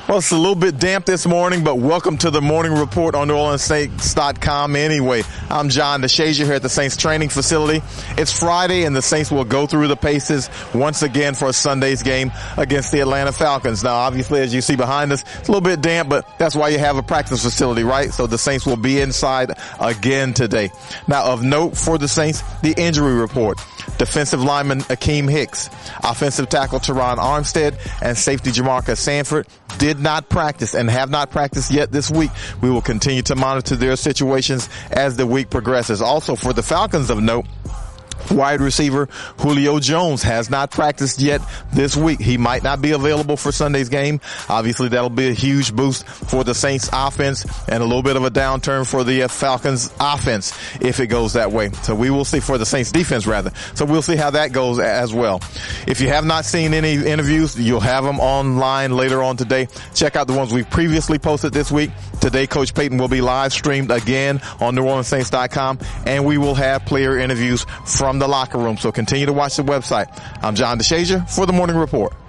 Well, it's a little bit damp this morning, but welcome to the Morning Report on NewOrleansSaints.com. Anyway, I'm John DeShazier here at the Saints training facility. It's Friday, and the Saints will go through the paces once again for Sunday's game against the Atlanta Falcons. Now, obviously, as you see behind us, it's a little bit damp, but that's why you have a practice facility, right? So the Saints will be inside again today. Now, of note for the Saints, the injury report. Defensive lineman Akeem Hicks, offensive tackle Teron Armstead, and safety Jamarcus Sanford did not practice and have not practiced yet this week. We will continue to monitor their situations as the week progresses. Also, for the Falcons of note, wide receiver Julio Jones has not practiced yet this week. He might not be available for Sunday's game. Obviously, that'll be a huge boost for the Saints offense and a little bit of a downturn for the Falcons offense if it goes that way. So we will see, for the Saints defense rather. So we'll see how that goes as well. If you have not seen any interviews, you'll have them online later on today. Check out the ones we've previously posted this week. Today, Coach Payton will be live streamed again on NewOrleansSaints.com, and we will have player interviews from the locker room. So continue to watch the website. I'm John DeShazier for the Morning Report.